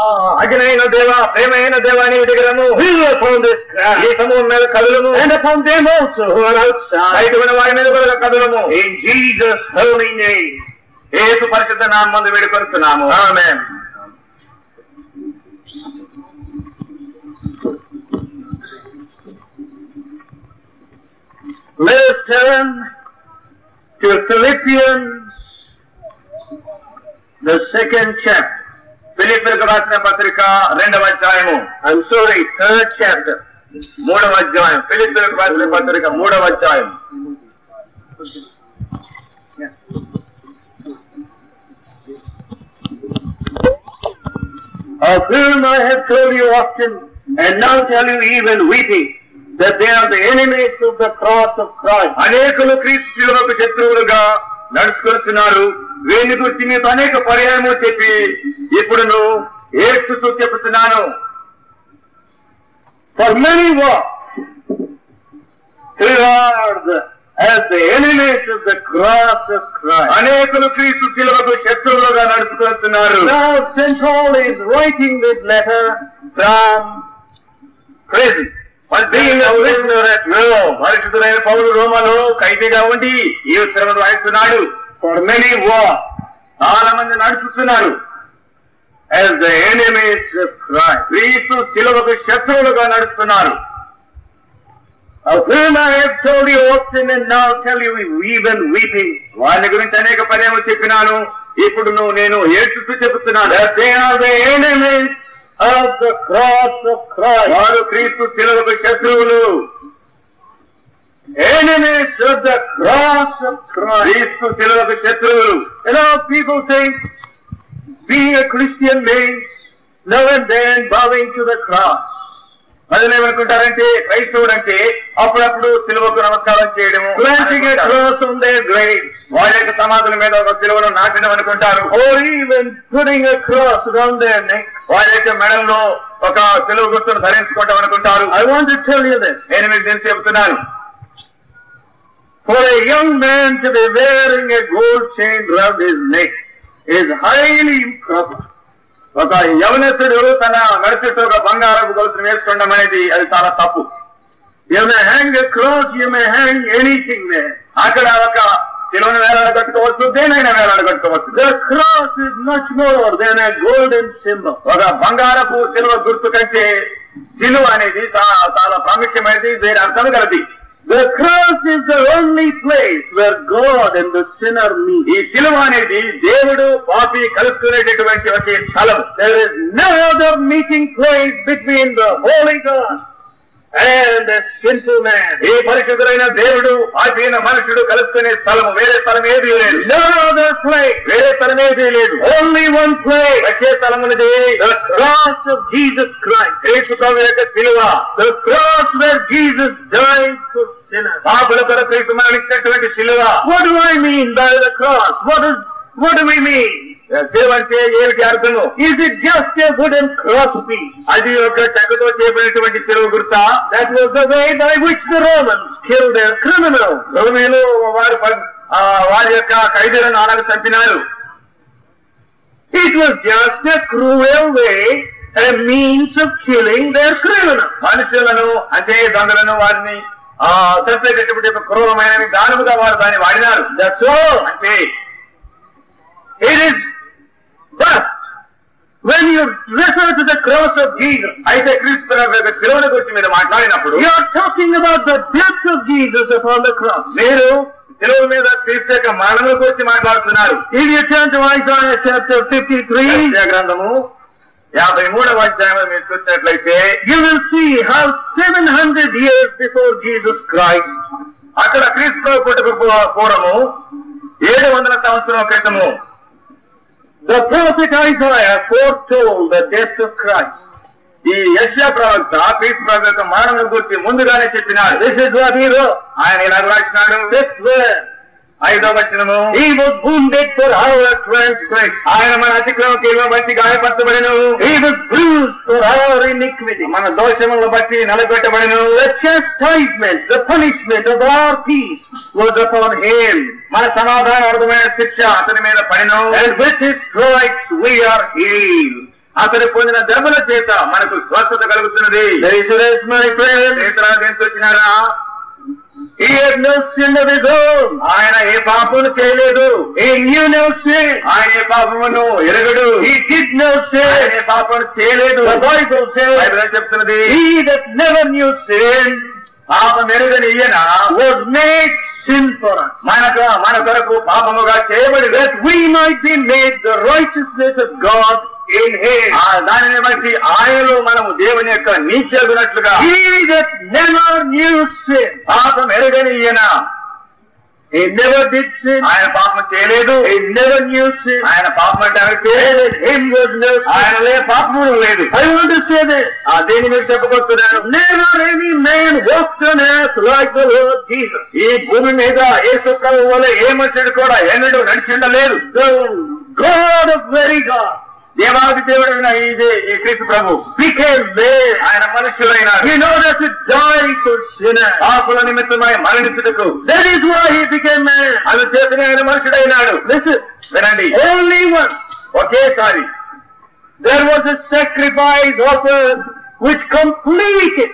అగ్నైన దేవ, ప్రేమైన దేవా, నీ దగ్గరను ఈ సమూహం మీద కదులము. And upon them also who are outside. బయట ఉన్న వారి మీద కూడా కదులము. In Jesus' holy name. యేసు పరిశుద్ధ నామమున వేడుకొనుచున్నాము. ఆమేన్. Let us turn to Philippians, the 2nd chapter. ఫిలిప్పీయులకు రాసిన పత్రిక 2వ అధ్యాయము. I'm sorry, 3rd chapter. 3వ అధ్యాయం. ఫిలిప్పీయులకు రాసిన పత్రిక 3వ అధ్యాయం. Of whom I have told you often, and now tell you even weeping, that they are the enemies of the cross of Christ. అనేకులు క్రీస్తు శిలువకు శత్రువులుగా నడుచుకొస్తున్నారు. వీరిని గురించి మీకు అనేక పర్యాయములు చెప్పి ఇప్పుడును ఏడుస్తూ చెప్తున్నాను. For many walk as the enemies of the cross of Christ. అనేకులు క్రీస్తు శిలువకు శత్రువులుగా నడుచుకొస్తున్నారు. Now St. Paul is writing this letter from prison. పరిశుద్ధులైన పౌలు రోమాలో ఖైదీగా ఉండి ఈ శ్రమను రాయిస్తున్నాడు. For many walk చాలా మంది నడుచుతున్నారు as the enemies of Christ. క్రీస్తు శిలువకు శత్రువులుగా నడుస్తున్నారు. Of whom I have told you often and now tell you even weeping. వారి గురించి అనేక పర్యాయములు చెప్పినాను, ఇప్పుడు నేను ఏడ్చుతూ చెబుతున్నాను. That they are the enemies of the cross of Christ. వారు క్రీస్తు శిలువకు శత్రువులు. Enemies of the cross of Christ. క్రీస్తు శిలువకు శత్రువులు. You know, people think being a Christian means now and then bowing to the cross. ప్రజలు ఏమనుకుంటారంటే క్రైస్తవుడు అంటే అప్పుడప్పుడు శిలువకు నమస్కారం చేయడము, Planting a cross on their graves. వారి యొక్క సమాధుల మీద ఒక శిలువను నాటడం అనుకుంటారు. Or even putting a cross around their neck. వారి యొక్క మెడల్లో ఒక శిలువ గుర్తును ధరించుకోవటం అనుకుంటారు. I want to tell you this. నేను మీకు దీన్ని చెబుతున్నాను. For a young man to be wearing a gold chain round his neck is highly improper. ఒక యవనస్తుడు తన మెడ చుట్టూ ఒక బంగారపు గొలుసును వేసుకోవడం అనేది అది చాలా తప్పు. You may hang a cross, you may hang anything there. అక్కడ ఒక శిలువను వేలాడగట్టుకోవచ్చు, దేనైనా వేలాడగట్టుకోవచ్చు. The cross is much more than a golden symbol. ఒక బంగారపు శిలువ గుర్తు కంటే శిలువ అనేది చాలా ప్రాముఖ్యమైనది, వేరే అర్థం కలది. The cross is the only place where God and the sinner meet. ఈ శిలువ అనేది దేవుడు పాపి కలుసుకునేటటువంటి ఒక స్థలం. There is no other meeting place between the holy God and a sinful man. ఈ పరిశుద్ధులైన దేవుడు పాపైన మనుషుడు కలుసుకునే స్థలం వేరే స్థలం ఏది లేదు. No other place. వేరే స్థలం ఏది లేదు. Only one place. ఒకే స్థలం ఉన్నది, The cross of Jesus Christ. క్రీస్తు ప్రభువు యొక్క శిలువ. The cross where Jesus died for sinners. పాపుల కొరకు క్రీస్తు మరణించినటువంటి శిలువ. What do I mean by the cross? What do we mean? శిలువ అంటే ఏమిటి అర్థము? Is it just a wooden cross piece? అది ఒక చెక్కతో చేయబడినటువంటి శిలువ గుర్త. That was the way by which the Romans killed their criminals. రోమీయులు వారి యొక్క ఖైదీలను అలాగే చంపినారు. It was just a cruel way, a means of killing their criminals. మనుషులను అంటే దొంగలను వారిని చంపేటటువంటి ఒక క్రూరమైన దానముగా వారు దాన్ని వాడినారు. That's all. అంటే It is but when you refer to the cross of Jesus, అయితే క్రీస్తు యొక్క శిలువను గురించి మీరు మాట్లాడినప్పుడు you are talking about the death of Jesus upon the cross. మీరు శిలువ మీద క్రీస్తు యొక్క మరణముల గురించి మాట్లాడుతున్నారు. If you turn to Isaiah chapter 53, యెషయా గ్రంథము 53వ అధ్యాయం మీరు చూసినట్లయితే you will see how 700 years before Jesus Christ, అక్కడ క్రీస్తు పుట్టుకు పూర్వము 700 సంవత్సరాల క్రితము the prophet Isaiah foretold the death of Christ. ఈ యెషయా ప్రవక్త క్రీస్తు ప్రభు యొక్క మరణం గురించి ముందుగానే చెప్పినాడు. This is what he wrote. ఆయన ఇలా రాసినాడు. 5th verse. 5వ వచనము, He was wounded for our transgression. ఆయన మన అతిక్రమములను బట్టి గాయపరచబడెను, He was bruised for our iniquity. మన దోషములను బట్టి నలగొట్టబడెను. The chastisement, the punishment of our peace was upon him. మన సమాధానార్థమైన శిక్ష అతని మీద పడెను. And with his stripes we are healed. అతడు పొందిన దెబ్బల చేత మనకు స్వస్థత కలుగుతున్నది. my friend, వచ్చినారా? he had no sin of his own. ఆయన ఏ పాపమును చేయలేదు. He knew no sin. ఆయన ఏ పాపమును ఎరగడు. He did no sin. ఆయన ఏ పాపమును చేయలేదు. The Bible says, బైబిల్ చెప్తున్నది, he that never knew sin పాపం ఎరుగని ఈయన was made sin for us, మన కొరకు పాపముగా చేయబడి, that we might be made the righteousness of God in him. దానిని బట్టి ఆయనలో మనము దేవుని యొక్క నీతినట్లుగా. He that never knew sin, పాపం ఎరుగని ఈయన he never did sin. ఆయన పాపం చేయలేదు. He never knew sin. ఆయన పాపం అంటే And him was no sin. ఆయనలే పాపము లేదు. I want to say this. దీని మీద చెప్పబోతున్నాను. Never any man walked on earth like the Lord Jesus. ఈ భూమి మీద యేసు ప్రభువు వలె ఏ మనుషుడు కూడా ఎన్నడూ నడిచిండలేదు. The God of very God దేవాది దేవుడైన ఈ క్రీస్తు ప్రభు became man. ఆయన మనుషులైనాడు. In order to die for sinners. పాపుల నిమిత్తమై మరణించుటకు. That is why he became man. అందుచేతనే ఆయన మనుషుడైనాడు. Listen, వినండి, only once ఒకేసారి there was a sacrifice offered which completed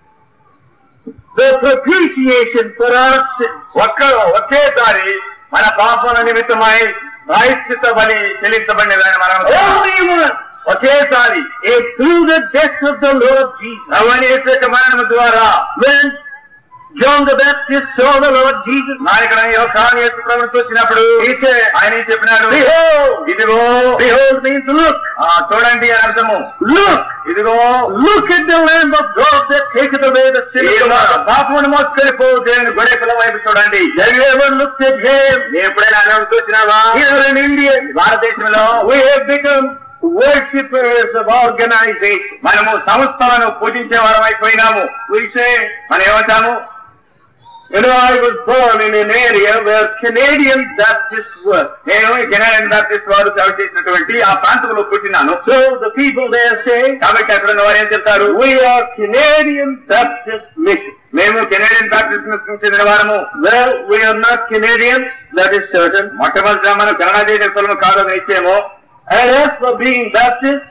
the propitiation for our sins. ఒకేసారి మన పాపల నిమిత్తమై ప్రాయశ్చిత్త బలి చెల్లించబడినదని మనం. Only once. ఒకేసారి Through the death of the Lord Jesus. అవని యేసు యొక్క మరణము ద్వారా When John the Baptist saw the Lord Jesus, నాయకుడు యోహాను యేసు ప్రభువును చూసినప్పుడు ఆయన ఏం చెప్పినాడు? behold, ఇదిగో. behold means look. చూడండి అని అర్థము. Look, ఇదిగో, look at the Lamb of God that taketh away the sin of the world. పాపమును మోసుకెళ్ళిపో దేవుని గొర్రె పిల్ల వైపు చూడండి. Have you ever looked at him? ఎప్పుడైనా ఆయన చూసినావా? Here in India, భారతదేశంలో we have become worshippers of organization. మనము సంస్థలను పూజించే వారం అయిపోయినాము. We say, మనం ఏమంటాము? you know, I was born in an area where Canadian Baptists were. నేను కెనడియన్ బాప్టిస్ట్ వారు సేవ చేసినటువంటి ఆ ప్రాంతంలో పుట్టినాను. So the people there say, కాబట్టి అక్కడ ఉన్న వారు ఏం చెప్తారు? we are Canadian Baptist Mission. మేము కెనడియన్ బాప్టిస్ట్ చెందిన వారము. Well, we are not Canadians, that is certain. మొట్టమొదటిగా మనం కన్నడ దేశంలో కాదని ఇచ్చేమో. And as for being Baptist,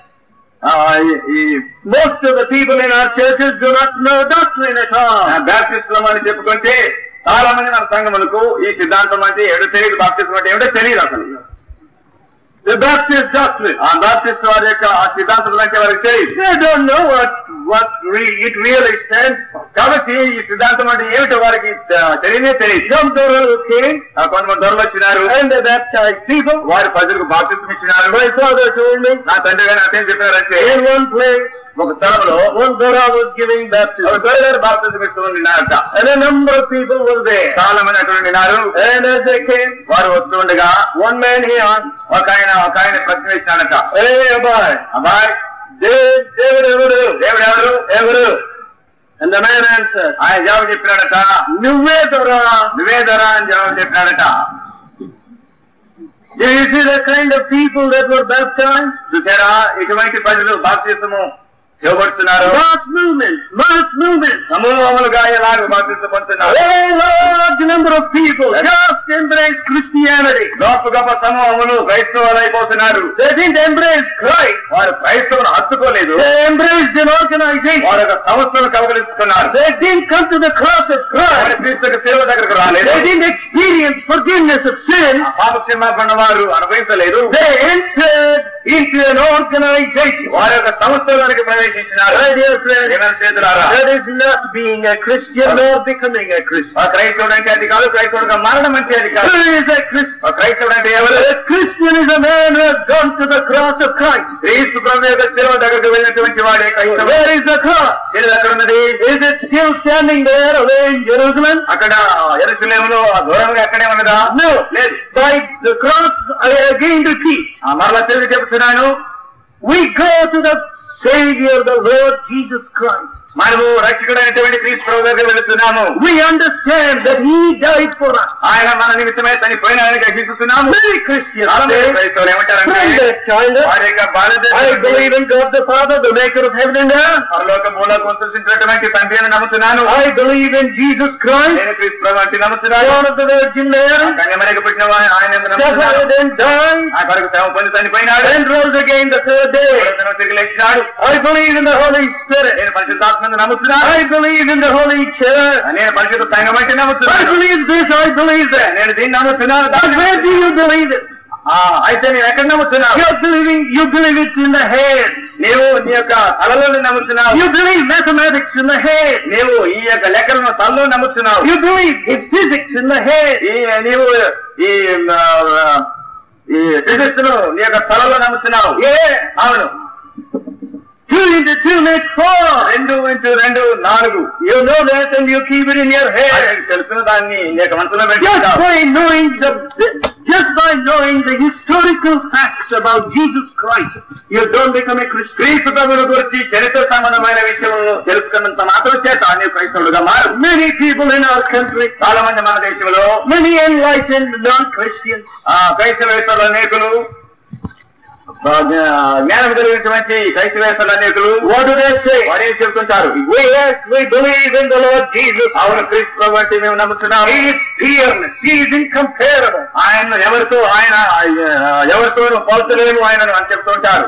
most of the people in our churches do not know doctrine at all. బాప్టిస్టులు అని చెప్పుకుంటే చాలా మంది మన సంఘములకు ఈ సిద్ధాంతం అంటే ఏమిటో తెలియదు. బాప్టిస్టులు అంటే ఏమిటో తెలియదు అసలు. The Baptist doctrine. ఆ బాప్టిస్ట్ వారి యొక్క ఆ సిద్ధాంతం అంటే వారికి తెలియదు. They don't know what it really stands for. కాబట్టి ఈ సిద్ధాంతం అంటే ఏమిటో వారికి తెలియనే తెలియదు. Some Dorలు came, కొంతమంది దొరలు వచ్చినారు. and they baptized people. వారి ప్రజలకు బాప్టిస్టం ఇచ్చినారు. My father told me, నా తండ్రి గారు అతేం చెప్పారంటే, in one place, ఒక స్థలంలో one Dora was giving baptism. ఒక దొరగారు బాప్టిస్టం ఇస్తూ ఉండినారట. And a number of people were there. చాలా మంది అక్కడ ఉండినారు. And as they came, వారు వస్తూ ఉండగా one man he asked, ఒక ఆయన ప్రశ్న ఇచ్చినాడట. hey, Abhay, అబ్బాయ్, దేవుడు ఎవరు? దేవుడు ఎవరు? ఎవరు? And the man answered, ఆయన జవాబు చెప్పినాడట, నువ్వే దొరా. నువ్వే దొరా అని జవాబు చెప్పినాడట. Do you see the kind of people that were baptized? చూసారా ఇటువంటి ప్రజలు బాప్తిస్మము ఇవ్వబడుతున్నారు. Mass movement. సమూహములుగా ఎలాగ బాప్తిస్మం పొందుతున్నారు. A large number of people just embrace Christianity. గొప్ప సమూహములు క్రైస్తవులు అయిపోతున్నారు. They didn't embrace Christ. వారు క్రైస్తవులను హత్తుకోలేదు. They embraced an organization. వారు ఒక సంస్థను కవగలిస్తున్నారు. They didn't come to the cross of వారి Christ. క్రీస్తు సేవ దగ్గరకు రాలేదు. They didn't experience forgiveness of sin. పాప క్షమాపణ వారు అనుభవించలేదు. They entered into an organization. వారి యొక్క సంస్థలోనికి ప్రవేశించినారు. My dear friend, ఏమైనా చేతులారా, that is not being a Christian nor becoming a Christian. ఆ క్రైస్తవుడు అంటే అది కాదు, క్రైస్తవుడుగా మారడం అంటే అది కాదు. Who is a Christian? ఆ క్రైస్తవుడు అంటే ఎవరు? A Christian is a man who has gone to the cross of Christ. క్రీస్తు ప్రభు యొక్క శిలువ దగ్గరకు వెళ్ళినటువంటి వాడే క్రైస్తవుడు. Where is the cross? శిలువ ఎక్కడ ఉన్నది? Is it still standing there away in Jerusalem? అక్కడ యెరూషలేములో దూరంగా అక్కడే ఉన్నదా? No. లేదు. By the cross, I again repeat, మరలా తిరిగి చెప్తున్నాను, we go to the Savior, the Lord Jesus Christ. మనము రక్షకుడైనటువంటి క్రీస్తు ప్రభు దగ్గర వెళుతున్నాము. We understand that He died for us. ఆయన మన నిమిత్తమే చనిపోయినారని గ్రహిస్తున్నాము. Many Christians క్రైస్తవులు ఏమంటారంటే వారి యొక్క I believe in God the Father, the maker of heaven and earth. పరలోకములో సృష్టించినటువంటి తండ్రి అని నమ్ముతున్నాను. I believe in Jesus Christ, నేను క్రీస్తు ప్రభు అంటే నమ్ముతున్నాను. born of the Virgin Mary, కన్యమరికి పుట్టిన ఆయన suffered and died, ఆ కొరకు శ్రమ పొంది చనిపోయినాడు. and rose again the third day. తిరిగి లేచినాడు. I believe in the Holy Spirit. నేను పరిశుద్ధాత్మను నమ్ముతున్నాను. I believe in the Holy Church. నేను పరిశుద్ధ సంఘం అంటే I నమ్ముతున్నాను. believe this, I believe that. నేను దీన్ని నమ్ముతున్నాను. But where do you believe it? అయితే నేను ఎక్కడ నమ్ముతున్నావు? You believe it in the head. నీవు నీ యొక్క తలలో నమ్ముతున్నావు. You believe mathematics in the head. నీవు ఈ యొక్క లెక్కలను తలలో నమ్ముతున్నావు. You believe in physics in the head. నీవు ఈ ఫిజిక్స్ ను నీ యొక్క తలలో నమ్ముతున్నావు. అవును. 2 into 2 makes 4. 2 into 2 4. You know that and you keep it in your head. తెలుసుకున్న దాన్ని నీ యొక్క మనసులో Just పెట్టుకుంటావు. by knowing the historical facts about Jesus Christ, you don't become a Christian. క్రీస్తు ప్రభువుల గురించి చరిత్ర సంబంధమైన విషయంలో తెలుసుకున్నంత మాత్రం చేత నీవు క్రైస్తవులుగా మారు. Many people in our country, చాలా మంది మన దేశంలో many enlightened non-Christians, క్రైస్తవేతరులు అనేకులు, జ్ఞానం కలిగినటువంటి క్రైస్తవేతరులు అనేకులు, what do they say? వారు ఏం చెబుతుంటారు? We believe in the Lord Jesus. అవును, క్రీస్తు ప్రభు అంటే మేము నమ్ముతున్నాము. He is fearless. He is incomparable. ఆయన ఎవరితో పోల్చలేము ఆయనను అని చెప్తుంటారు.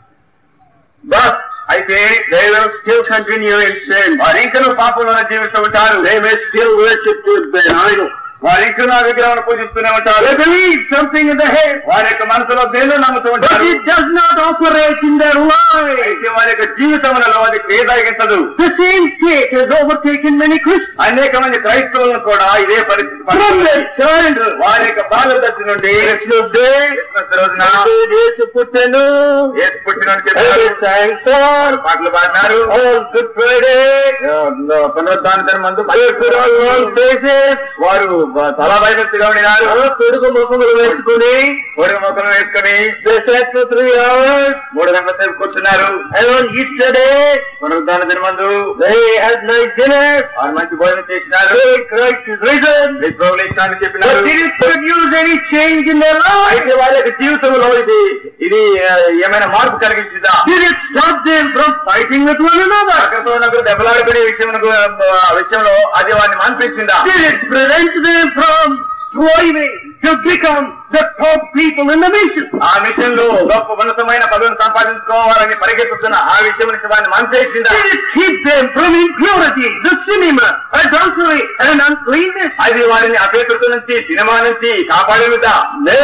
But అయితే they will still continue in sin. వారు ఇంకనూ పాపంలోనే జీవిస్తూ ఉంటారు. They may still worship an idol. వారు ఇంకనూ విగ్రహాలను పూజిస్తూనే ఉంటారు. They believe something in the head, వారి యొక్క మనసులో దేనిలో నమ్ముతూ but ఉంటారు. it does not operate in their life. అయితే వారి యొక్క జీవితంలో అది క్రియదాగించదు. The same state has overtaken many Christians. అనేక మంది క్రైస్తవులను కూడా ఇదే పరిస్థితి From their childhood, వారి యొక్క బాల్య దశ నుండి Christmas Day, రోజున Yesu puttanu, యేసు పుట్టినని చెప్పారు. sang song, పాటలు పాడినారు. all Good Friday, పునరుద్ధాన దినమందు they put on long faces, వారు చాలా భయభక్తిగా ఉండినారు. పొడుగు ముఖములు వేసుకుని, పొరుగు మొక్కలు వేసుకుని they sat for 3 hours, 3 గంటల సేపు కూర్చున్నారు. and on Easter Day, పునరుద్ధాన దినమందు they had nice dinner, వారు మంచి భోజనం చేసినారు. Christ is risen. ప్రభువు లేచినాడని చెప్పినారు. But did it produce any change in their life? అయితే వారి యొక్క జీవితంలో ఇది ఏమైనా మార్పు కలిగించిందా? Did it stop them from fighting with one another? ఒకరితో దెబ్బలాడుకునే విషయంలో అది వారిని మాన్పించిందా? Did it prevent them from striving to become the top people in the mission? ఆ మిషన్ లో గొప్ప ఉన్నతమైన పదవిని సంపాదించుకోవాలని పరిగెత్తుతున్న ఆ విషయం నుంచి వారిని మాన్పించిందా? Did it keep them from impurity, the cinema, adultery and uncleanness? అది వారిని అపేక్ష నుంచి సినిమా నుంచి కాపాడేదా?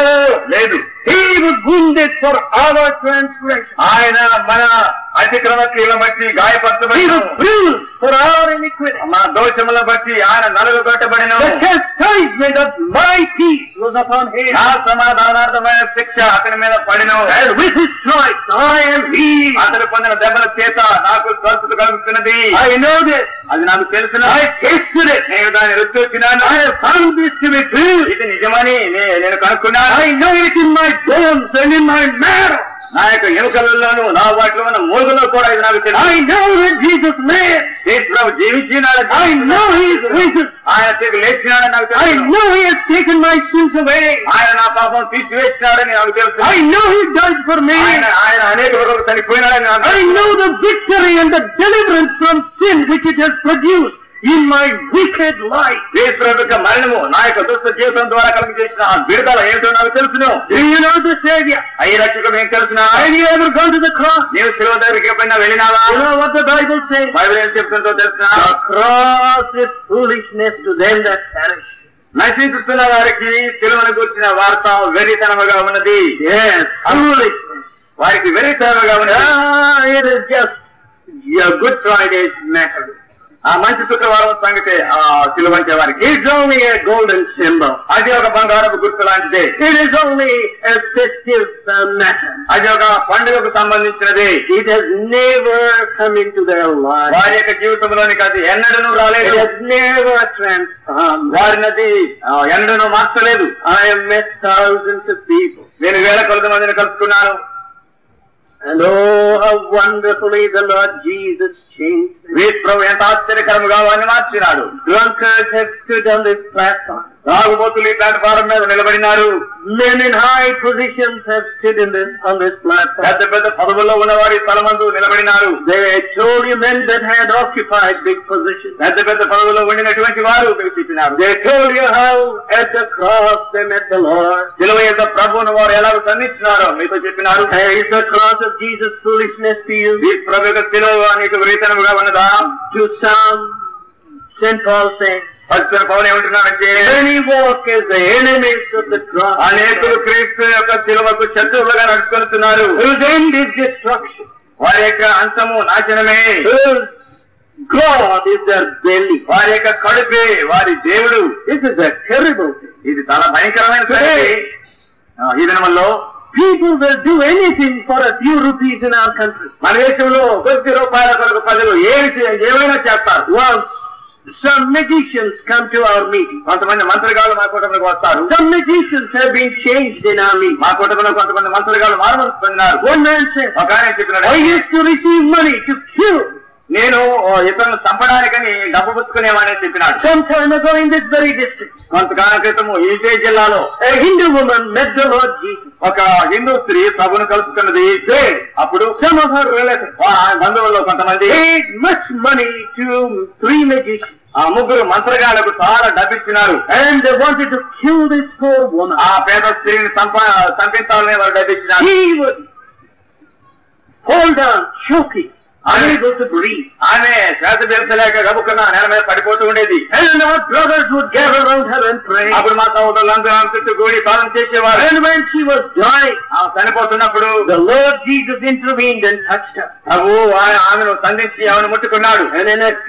లేదు. He was wounded for our transgression. ఆయన మన అతిక్రమ క్రియలను బట్టి He గాయపరచబడిన, was bruised for our iniquity. మన దోషములను బట్టి ఆయన నలుగుగొట్టబడిన, The chastisement of my peace was upon him, నా సమాధానార్థమైన శిక్ష అతని మీద పడిన, and with his stripes I am healed. అతను పొందిన దెబ్బల చేత నాకు స్వస్థత కలుగుతున్నది. I know this. అది నాకు తెలుసును. I tasted it. నేను దాన్ని రుచి చూసినాను. I have found this to be true. ఇది నిజమని నేను కనుక్కున్నాను. I know it in my bones and in my marrow. నా యొక్క ఎముకలలోను నా వాటిలో ఉన్న మూలుగులో కూడా ఇది నాకు తెలుసు. I know that Jesus lived. Yesu Prabhu జీవించినాడు. I know He is risen. ఆయన తిరిగి లేచినాడని నాకు I తెలుసు. know He has taken my sins away. ఆయన నా పాపం తీసివేసినాడని నాకు తెలుసు. I know He died for me. ఆయన అనేక వరకు చనిపోయినాడని నాకు I తెలుసు. know the victory and the deliverance from sin which it has produced in my wicked life. యేసు ప్రభు యొక్క మరణము నా యొక్క దుష్ట జీవితం ద్వారా కలిగి చేసిన ఆ విడుదల ఏమిటో నాకు తెలుసును. Do you know the Savior? అయ్యి రక్షకుడు ఏం తెలుసునా? Have you ever gone to the cross? నీవు శిలువ దగ్గరికి ఎప్పుడైనా వెళ్ళినావా? You know what the Bible says? Bible ఏం చెప్తుందో తెలుసునా? The cross is foolishness to them that perish. నశించుతున్న వారికి శిలువను గురించిన వార్త వెర్రితనముగా ఉన్నది. Yes, foolishness. వారికి వెర్రితనముగా ఉన్నది. It is just a Good Friday's matter. ఆ మంచి శుక్రవారం సంగతి ఆ సిలువంచే వారికి It's only a golden symbol. అది ఒక బంగారపు గుర్తు లాంటిదే. It is only a festive matter. అది ఒక పండుగకు సంబంధించినది. It has never come into their life. వారి యొక్క జీవితంలోనికి అది ఎన్నడూ It రాలేదు. has never transformed. వారిని అది ఎన్నడూ మార్చలేదు. I have met thousands of people. నేను వేల కొలది మందిని కలుసుకున్నాను. And oh, how wonderfully the Lord Jesus changed them. ప్రభు ఎంత ఆశ్చర్యకరముగా వారిని మార్చినాడు. Drunkards have stood on this platform. తాగుబోతులు ఈ ప్లాట్ఫారం మీద నిలబడినారు. Men in high positions have stood on this platform. పెద్ద పెద్ద పదవుల్లో ఉన్నవారి స్థలమందు నిలబడినారు. They told you men that had occupied big positions. పెద్ద పెద్ద పదవుల్లో ఉండినటువంటి వారు మీకు చెప్పినారు. They told you how at the cross they met the Lord. శిలువ యొక్క ప్రభువును వారు ఎలా సన్నిధించినారో మీతో చెప్పినారు. Is the cross of Jesus foolishness to you? ఈ ప్రభు యొక్క శిలువ నీకు విపరీతముగా ఉన్నదా? To some, St. Paul saying, పరిశుద్ధ పౌలు ఏమంటున్నారంటే, many walk as the enemies of the cross. అనేకులు క్రీస్తు యొక్క శిలువకు శత్రువులుగా నడుచుకొస్తున్నారు. Whose end is destruction. వారి యొక్క అంతము నాశనమే. Whose God is their belly. వారి యొక్క కడుపే వారి దేవుడు. This is a terrible thing. ఇది చాలా భయంకరమైన సంగతి. ఈ దినముల్లో people will do anything for a few rupees in our country. మన దేశంలో కొద్ది రూపాయల కొరకు ప్రజలు ఏమైనా చేస్తారు. Once some magicians come to our meeting. కొంతమంది మంత్రిగాళ్ళు మా కూటమికి వస్తారు. Some magicians have been changed in our meeting. మా కూటమిలో కొంతమంది మంత్రిగాళ్ళు మారుమనసు పొందినారు. One man said, ఒక ఆయన చెప్పినాడు, I used to receive money to kill. నేను ఇతరులను చంపడానికని డబ్బు పుచ్చుకునేవాడని చెప్పినాడు. Some time ago in this very district, కొంతకాలం క్రితము ఇదే జిల్లాలో a Hindu woman met the Lord Jesus. ఒక హిందూ స్త్రీ ప్రభువును కలుసుకున్నది. అప్పుడు Some of her relatives బంధువుల్లో కొంతమంది paid much money to 3 magicians. ఆ ముగ్గురు మంత్రగాళ్లకు చాలా డబ్బిచ్చినారు. And they wanted to kill this poor woman. ఆ పేద స్త్రీని చంపించాలని వారు డబ్బిచ్చినారు. He would hold on, choking, unable to breathe. ఆమె శ్వాస పీల్చలేక గబుక్కున్న నేల మీద పడిపోతూ ఉండేది. And our brothers would gather around her and pray. అప్పుడు మా సహోదరులందరూ ఆమె చుట్టూ కూడి ప్రార్థన చేసేవారు. And when she was dying, ఆమె చనిపోతున్నప్పుడు the Lord Jesus intervened and touched her. ప్రభువు ఆమెను సంధించి ఆమెను ముట్టుకున్నాడు. And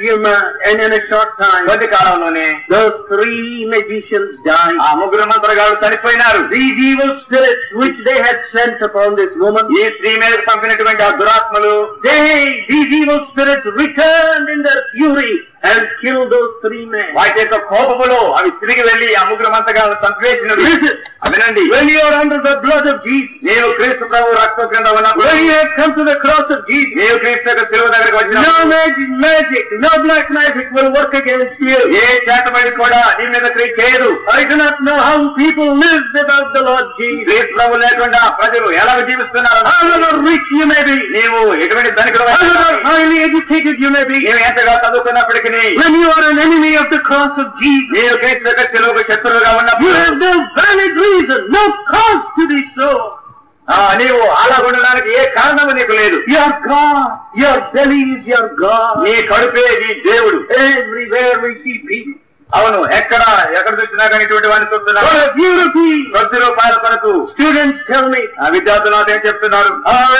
in a short time, కొద్ది కాలంలోనే those 3 magicians died. ఆ ముగ్గురు మంత్రగాళ్ళు చనిపోయినారు. These evil spirits which they had sent upon this woman, ఈ స్త్రీ మీదకు పంపినటువంటి ఆ దురాత్మలు, these evil spirits returned in their fury and killed those 3 men. వాటి యొక్క కోపములో అవి తిరిగి వెళ్లి ఆ ముగ్గురు మంత్రగాళ్ళను చంపివేసినవి. అదేనండి, When you are under the blood of Jesus, నీవు క్రీస్తు ప్రభు రక్తం క్రింద ఉన్నప్పుడు, when you have come to the cross of Jesus, నీవు క్రీస్తు యొక్క శిలువ దగ్గరికి no వచ్చినప్పుడు magic, no black magic will work against you. ఏ చేతబడి కూడా నీ మీద క్రియ చేయదు. I do not know how people live without the Lord Jesus. క్రీస్తు ప్రభు లేకుండా ప్రజలు ఎలా జీవిస్తున్నారు. However rich you may be, నీవు ఎటువంటి ధనికుడు, however highly educated you may be, నీవు ఎంతగా చదువుకున్నప్పటికీ, when you are an enemy of the cross of Jesus, నీవు క్రీస్తు యొక్క శిలువకు శత్రువుగా you ఉన్నప్పుడు have no valid reason, no cause to be so. నీవు అలా ఉండడానికి ఏ కారణము నీకు లేదు. Your God, your belly is your God. నీ కడుపే నీ దేవుడు. Everywhere we see people. అవును, ఎక్కడ చూసినా కానీ ఇటువంటి వాడిని చూస్తున్నారు. For a few rupees, 10 రూపాయల కొరకు students tell me, విద్యార్థులు నాతో ఏం చెప్తున్నారు,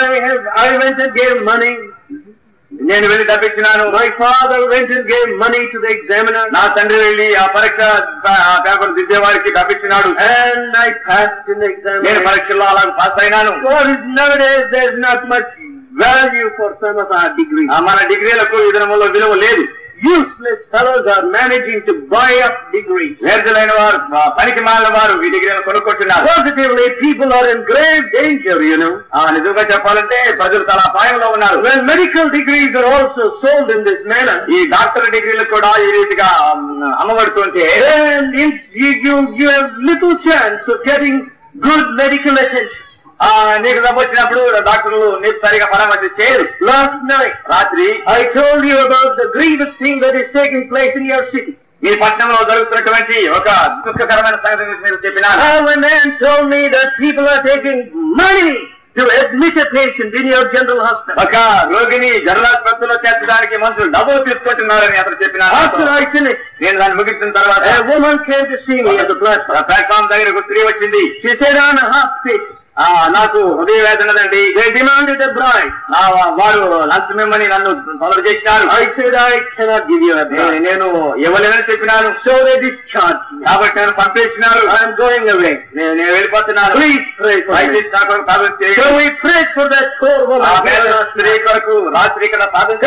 I went and gave money. నేను వెళ్లి డబ్బిచ్చినాను. My father went and gave money to the examiner. నా తండ్రి వెళ్లి ఆ పరీక్ష పేపర్ దిద్దే వారికి డబ్బిచ్చినాడు. And I passed in the నేను examination. పరీక్షల్లో అలా పాస్ అయినాను. Nowadays there's not much value for some of our degrees. మన డిగ్రీలకు ఈ దినములో విలువ లేదు. Useless fellows are managing to buy up degrees. వ్యర్థులైన వారు, పనికి మాలిన వారు ఈ డిగ్రీలను కొనుక్కుంటున్నారు. Positively, people are in grave danger, you know. నిజంగా చెప్పాలంటే ప్రజలు చాలా అపాయంలో ఉన్నారు. When medical degrees are also sold in this manner, ఈ డాక్టర్ డిగ్రీలు కూడా ఈ రీతిగా అమ్మబడుతుంటే, then you have little chance of getting good medical attention. నీకు వచ్చినప్పుడు డాక్టర్లు నీకు సరిగా పరామర్శ చేయరు. Last night, రాత్రి I told you about the grievous thing that is taking place in your city. మీ పట్టణంలో జరుగుతున్నటువంటి ఒక దుఃఖకరమైన సంగతి మీరు చెప్పినారు. A man told me that people are taking money to admit a patient in your general hospital. ఒక రోగిని general ఆసుపత్రిలో చేర్చడానికి మనుషులు డబ్బులు తీసుకుంటున్నారని అతను చెప్పినారు. After I finished, నేను దాన్ని ముగించిన తర్వాత a woman came to see me at the platform దగ్గర ఒక స్త్రీ వచ్చింది. She said, I'm a heart patient. నాకు హృదయ వేదనదండి. They demanded a bribe. వారు లంచం ఇమ్మని నన్ను తొలగ చేసినారు. I said, I cannot give you a bribe. నేను ఇవ్వలేనని చెప్పినాను. So they discharged me. కాబట్టి నేను పంపించినారు. I am going away. నేను వెళ్ళిపోతున్నాను. Please pray for me. So we prayed for that poor woman. స్త్రీ కొరకు రాత్రి ఇక్కడ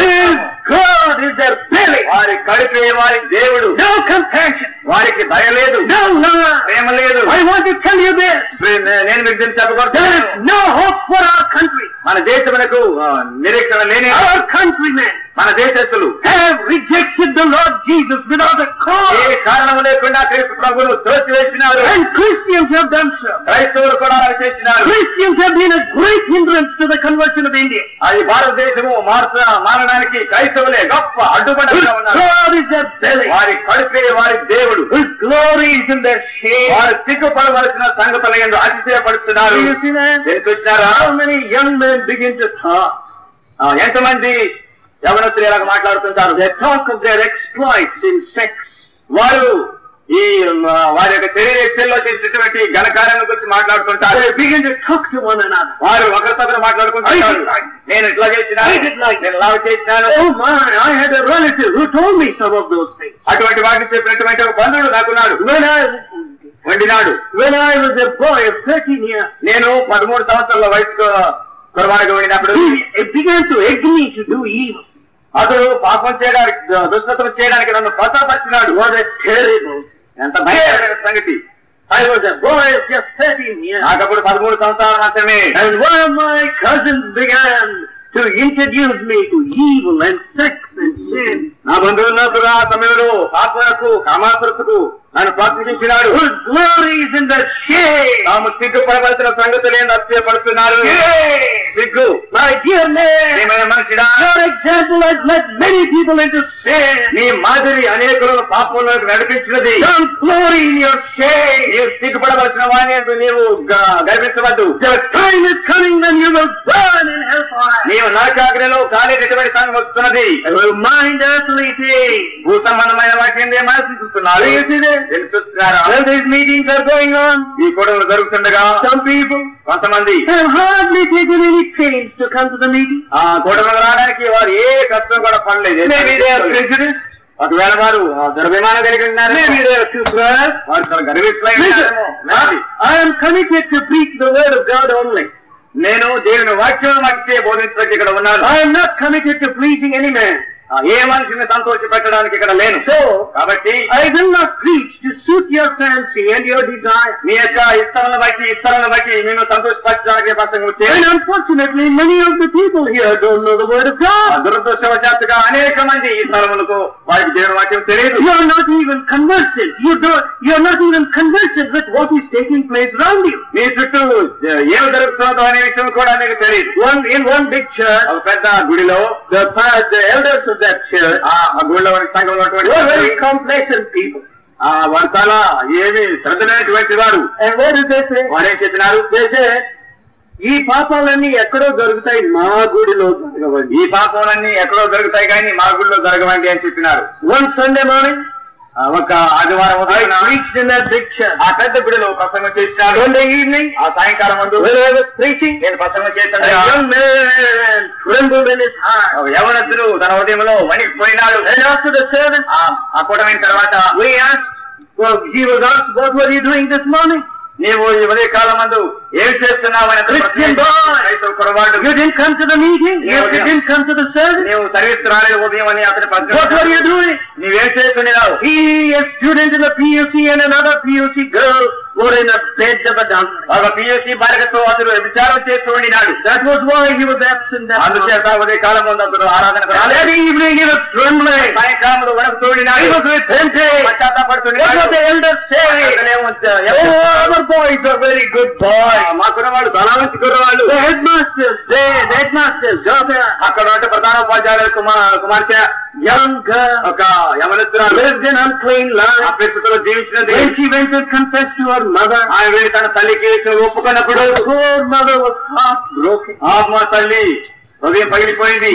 God is their belly. వారి కడిపే వారి దేవుడు. No compassion. వారికి దయ లేదు, No love. ప్రేమ లేదు. I want to tell you this. నేను మీకు దీన్ని There చెప్పబడుతున్నాను. is no hope for our country. మన దేశమునకు నిరీక్షణ లేని Our countrymen మన దేశస్తులు have rejected the Lord Jesus without a A cause. కారణం లేకుండా క్రీస్తు ప్రభువును త్రోసివేసినారు. And Christians have done so. క్రైస్తవులు కూడా అలా చేసినారు. Christians have been a great hindrance to the conversion of India. అది భారతదేశము మారడానికి క్రైస్తవులే గొప్ప అడ్డుపడగా ఉన్నారు. God is their belly. వారి కడుపే వారి దేవుడు. His glory is in their shame. వారు సిగ్గుపడవలసిన సంగతుల యందు అతిశయపడుతున్నారు. Do you see that? చూసినారా? How many young men begin to talk? ఎంతమంది యవనస్తులు ఇలాగ మాట్లాడుతుంటారు. They talk of their exploits in sex. వారు ఈ వారి యొక్క శరీరలో చేసినటువంటి ఘనకార్యాల గురించి మాట్లాడుతుంటారు. They begin to talk to one another. వారు ఒకరితో మాట్లాడుకుంటారు. నేను ఇట్లా చేసినా, నేను ఇలా చేసినాను. Oh my, I had a relative who told me some of those things. అటువంటి వాటిని చెప్పినటువంటి ఒక బంధువుడు నాకున్నాడు. వండినాడు. When I was a boy of 13 years, నేను 13 సంవత్సరాల వయసుకు కురవాడిగా వెళ్ళినప్పుడు he began to egg me to do evil. అతడు పాపం చేయడానికి, దుష్టత్వం చేయడానికి నన్ను ప్రోత్సాహపరిచినాడు. What a terrible, ఎంత భయంకరమైన సంగతి. I was a boy of just 13 years. నాకప్పుడు 13 సంవత్సరాలు మాత్రమే. And one of my cousins began to introduce me to evil and sex and sin. నా బంధువున్నప్పుడు ఆ సమయంలో పాపలకు కామాసురతకు నన్ను ప్రోత్సహించినాడు. Whose glory is in the shame. తాము సిగ్గుపడవలసిన సంగతులు ఏందో అతిశయపడుతున్నారు. సిగ్గు. My dear man, ఏమైనా మనిషిడా, your example has led many people into sin. నీ మాదిరి అనేకులను పాపంలోకి నడిపించినది. Don't glory in your shame. నీవు సిగ్గుపడవలసిన వాణి నీవు గర్వించవద్దు. The time is coming when you will burn in hellfire. నీవు నరకాగ్నిలో కాలేటటువంటి సమయం వస్తున్నది. I will mind earthly things. భూ సంబంధమైన వాటిని మనసుస్తున్నారు. తెలుస్తున్నారా? When these meetings are going on, ఈ కూడలు జరుగుతుండగా some people కొంతమంది have hardly taken any pains to come to the meeting. ఆ కూడలు రావడానికి వారు ఏ కష్టం కూడా పడలేదు. Maybe they are prejudiced. ఒకవేళ వారు దుర్భిమానం కలిగి ఉన్నారు. Maybe they are too proud. వారు చాలా గర్విష్ఠులై ఉన్నారేమో. I am committed to preach the word of God only. నేను దేవుని వాక్యం మధ్య బోధించడానికి ఇక్కడ ఉన్నాను. I am not committed to pleasing any man. ఏ మనిషిని సంతోష పెట్టడానికి ఇక్కడ లేను. So, కాబట్టి I will not preach to suit your fancy and your desire. మీ యొక్క ఇష్టాలను బట్టి నేను సంతోషపరచడానికి ప్రసంగం And చేయను. unfortunately, many of the people here don't know the word of God. దురదృష్టవశాత్తుగా అనేక మంది ఈ స్థలములకు వారికి దేవుని వాక్యం తెలియదు. You are not even conversant. You are not even conversant with what is taking place around you. మీ చుట్టూ ఏం జరుగుతుందో అనే విషయం కూడా నీకు తెలియదు. In one big church, ఒక పెద్ద గుడిలో the elders of that church ఆ గుడిలో సంఘంలో were very complacent people. వారు చాలా ఏమి శ్రద్ధ లేనటువంటి వారు. And what did they say? వారేం చెప్పినారు? They said, ఈ పాపాలన్నీ ఎక్కడో దొరుకుతాయి, మా గుడిలో జరగవండి. ఈ పాపాలన్నీ ఎక్కడో జరుగుతాయి కానీ మా గుడిలో జరగవండి అని చెప్పినారు. One Sunday morning, ఒక ఆదివారం I preached in that big church. ఆ పెద్ద గుడిలో ప్రసంగం చేసినాడు. Sunday evening, ఆ సాయంకాలం ముందు when I was preaching, నేను ప్రసంగం a చేస్తాను. young man trembled in his heart. యవనస్తుడు తన ఉదయంలో వణికిపోయినాడు. And after the service, ఆ కూటమైన తర్వాత we asked, well, he was asked, what were you doing this morning? నీవు ఈ ఉదయ కాలం మందు ఏం చేస్తున్నావు అని Christian boy, కురవాడు. you didn't come to the meeting? You didn't come to the service? నీవు సర్వీస్ రాలేదు ఉదయం అని అతని What were you doing? నీవేం చేస్తున్నావు? He, a student in the PUC, and another PUC girl were in a bed of adultery. ఒక PSC బాలికతో అతడు విచారం చేస్తూ ఉండినాడు. That was why he was absent that morning. అందుచేత ఉదయ కాలం ముందు అతడు ఆరాధనకు And రాలేదు. that evening he was trembling. సాయంకాలం వణుకుతూ He ఉండినాడు. was repenting. What పశ్చాత్తాపడుతున్నాడు. was the elders saying? Oh, our boys are very good boys. మా కురవాళ్ళు చాలా మంచి కురవాళ్ళు. The headmaster's daughter, అక్కడ ఉంటే ప్రధాన ఉపాధ్యాయుల కుమార్తె young girl, ఒక యమనస్తురాలు lived in unclean life. ఆ పరిస్థితుల్లో జీవించినది. When she went and confessed to her mother, ఆయన వెళ్ళి తన తల్లికి ఒప్పుకున్నప్పుడు her poor mother was heartbroken. ఆత్మ తల్లి హృదయం పగిలిపోయింది.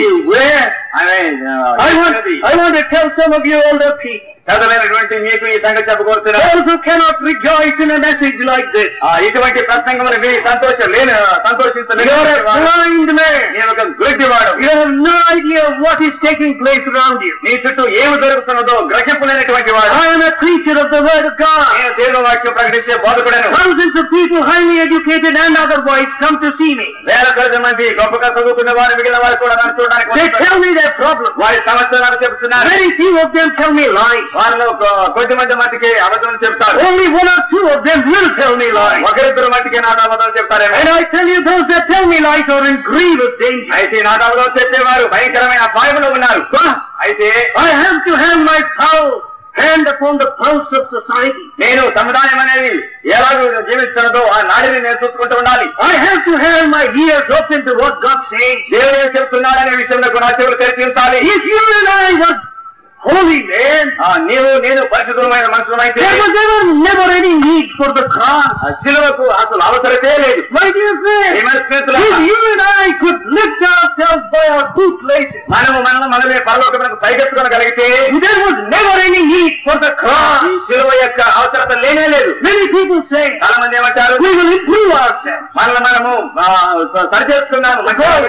I want to tell some of you older people, చదవలేనటువంటి మీకు ఈ సంగతి చెప్పకూరుతున్నారు. those who cannot rejoice in a message like this. ఇటువంటి ప్రసంగములు మీ You are a సంతోషించలేదు. blind man. నేను ఒక గుడ్డివాడు. You have no idea what is taking place around you. నీ చుట్టూ ఏమి జరుగుతున్నదో గ్రహింపులేనటువంటి వాడు. I am a preacher of the word of God. నేను దేవుని వాక్యం ప్రకటించే బోధకుడను. Thousands of people, highly educated and otherwise, come to see me. వేల కొలది మంది గొప్పగా చదువుకున్న వారు మిగిలిన వారు కూడా నన్ను చూడడానికి They వస్తారు. tell me their problem. వారి సమస్యలు నాకు చెప్తున్నారు. Very few of them tell me lies. వాళ్ళలో కొద్ది మంది మట్టికి అబద్ధం చెప్తారు. Only one or two of them will tell me lies. ఒకరిద్దరు మట్టికి నాకు అబద్ధం చెప్తారేమో. And I tell you, those that tell me lies are in grievous danger. అయితే నాకు అబద్ధం చెప్పేవారు భయంకరమైన అపాయంలో ఉన్నారు. అయితే I have to have my hand upon the pulse of society. నేను సముదాయం అనేది ఎలాగో జీవిస్తున్నదో ఆ నాడిని నేను చూసుకుంటూ ఉండాలి. I have to have my ears open to what God says. దేవుడు చెప్తున్నాడనే విషయంలో నా చెవులు తెరిచి ఉంచాలి. If you and I were holy men, నేను పరిశుద్ధమైన మనుషులమైతే there was never any need for the cross. శిలువకు అసలు అవసరమే లేదు. My dear friend, if you and I could lift ourselves by our bootlaces, మనమే పరలోకమునకు పైకెత్తుకోగలిగితే there was never any need for the cross. ఈ శిలువ యొక్క అవసరత లేనే లేదు. Many people say, చాలా మంది ఏమంటారు, we will improve ourselves. మనము సరిచేస్తున్నాము.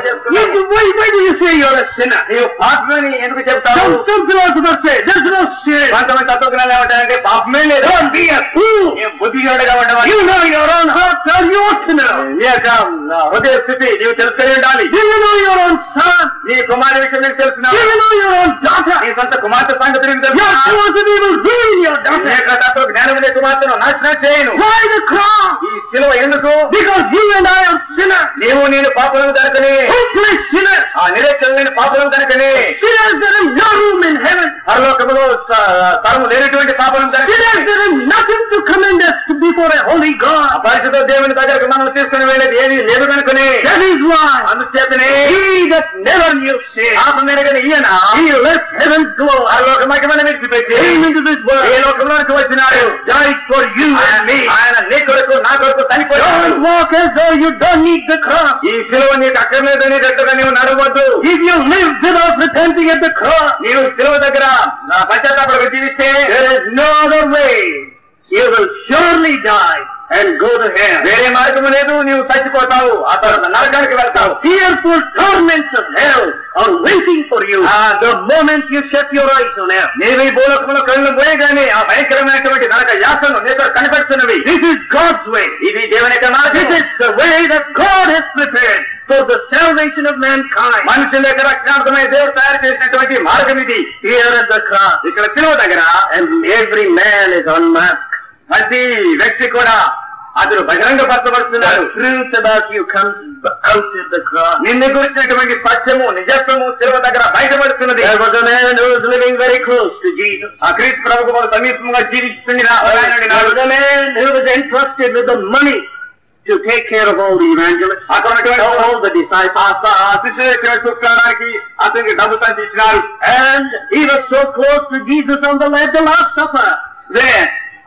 Why do you say you're a sinner? నీవు పాపమని ఎందుకు చెప్తావు? Some philosophers say, there's no sin. కొంతమంది తత్వజ్ఞానులు ఏమంటారంటే పాపమే లేదు. Don't be a fool. నీవు బుద్ధిహీనుడిగా ఉండవాలి. You know your own heart, tell you what to know. నీ యొక్క హృదయ స్థితి నీవు తెలుసుకుని ఉండాలి. Do you know your own son? నీ కుమారుడి విషయం నీకు తెలుసుకున్నావు. Do you know your own daughter? నీ సొంత కుమార్తె సంగతి నీకు Your తెలుసు. supposed will ruin your daughter. నీ యొక్క తత్వజ్ఞానం నీ కుమార్తెను నాశనం చేయను. Why the cross? ఈ శిలువ ఎందుకు? Because you and I are sinners. నీవు నేను పాపలను కనుకనే, Hopeless sinners. ఆ నిరీక్షణ లేని పాపలను కనుకనే, Sinners that have no room in heaven. పరలోకములో స్థలము లేనటువంటి పాపలను కనుక, Sinners that have nothing to commend us before a holy God. పరిశుద్ధ దేవుని దగ్గరకు మనం తీసుకుని వెళ్ళేది ఏది లేదు కనుకనే. That is why అందుచేతనే he that never knew sin, పాపం ఎరగని ఈయన he left heaven's glory, ఆ లోక మహిమను విడిచిపెట్టి came into this world, ఏ లోకంలోనికి వచ్చినాడు, died for you and me. ఆయన నీ కొరకు నా కొరకు చనిపోయాడు. Don't walk as though you don't need the cross. ఈ శిలువ నీకు అక్కర్లేదని గట్టుగా నీవు నడవద్దు. If you live without repenting at the cross, నీవు శిలువ దగ్గర పశ్చాత్తాపడి జీవిస్తే there is no other way. You will surely die and go to hell. వేరే మార్గము లేదు. నీవు చచ్చిపోతావు, ఆ తర్వాత నరకానికి వెళ్తావు. Fearful torments of hell are waiting for you the moment you set your eyes on hell. నీవు ఈ భూలోకంలో కళ్ళు పోయగానే ఆ భయంకరమైనటువంటి నరక యాసను నీకు కనిపెడుతున్నవి. This is God's way. ఇది దేవుని యొక్క మార్గం. This is the way that God has prepared for the salvation of mankind. మనుషుల యొక్క రక్షణార్థమై దేవుడు తయారు చేసినటువంటి మార్గం ఇది. Here at the cross, ఇక్కడ శిలువ దగ్గర and every man is unmasked. ప్రతి వ్యక్తి కూడా అతను బహిరంగపరచబడుతున్నాడు. Truth about you comes out at the cross. నిన్ను గురించినటువంటి సత్యము నిజత్వము శిలువ దగ్గర బయటపడుతున్నది. There was a man who was living very close to Jesus. ఆ క్రీస్తు ప్రభువుకు వారు సమీపంగా జీవిస్తుండిన There was a man who was entrusted with the money to take care of all the evangelists, all the disciples. శిష్యులు చూసుకోవడానికి అతనికి డబ్బు సంచి ఇచ్చినారు. And he was so close to Jesus on the Last Supper that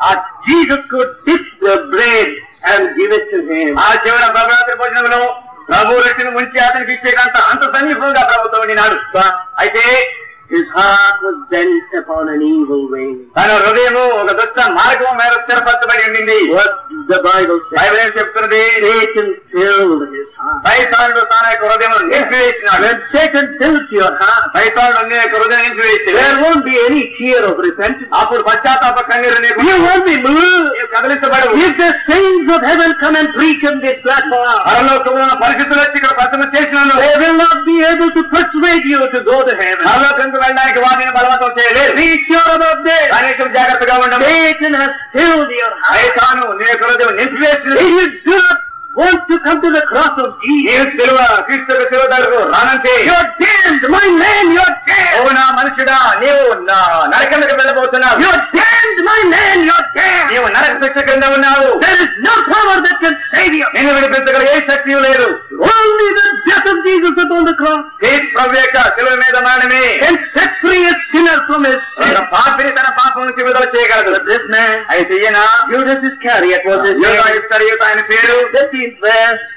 Jesus could dip the bread and give it to him. ఆ చివరి భగవతి భోజనంలో ప్రభు రొట్టెను ముంచి అతనికి ఇచ్చేటంత అంత సమీపంగా ప్రభుత్వం ఉండినాడు. అయితే his heart was bent upon an evil way. తన హృదయము ఒక దుష్ట మార్గం మీద స్థిరపరచబడి ఉండింది. What the Bible says, Bible ఏం చెప్తున్నది? Satan filled his heart. సైతానుడు తన యొక్క హృదయం నింపివేసినాడు. When Satan fills your heart, సైతానుడు నీ యొక్క హృదయం నింపివేసి there won't be any tear of repentance. అప్పుడు పశ్చాత్తాప కన్నీరు నీకు You won't be moved. నీవు కదలించబడవు. If the saints of heaven come and preach on this platform, పరలోకంలో పరిశుద్ధులు వచ్చి ఇక్కడ ప్రసంగం చేసినాను, they will not be able to persuade you to go to heaven. పరలోకంకు వెళ్ళడానికి వారిని బలవంతం చేయలేదు. Be sure about this. అనేక జాగ్రత్తగా ఉండవు. Satan has filled your heart. సైతాను నీ యొక్క హృదయం నింపివేసినది. If you do not want to come to the cross of Jesus, నీవు శిలువ క్రీస్తు శిలువ దగ్గరకు రానంటే you're damned, my man, you're damned. ఓ నా మనుషుడా, నీవు నరకానికి వెళ్ళబోతున్నావు. You're damned, my man, you're damned. నీవు నరక శిక్ష కింద ఉన్నావు. There is no power that can save you. నిన్ను విడిపించగల ఏ శక్తి లేదు. Only the death of Jesus upon the cross క్రీస్తు ప్రభు యొక్క శిలువ మీద మరణమే can set free a sinner from his sin. ఒక పాపిని తన పాపం నుంచి విడుదల చేయగలదు. But this man, అయితే ఈయన Judas Iscariot, was his యూదా name. ఇస్కరియోతు ఆయన పేరు. 15th verse,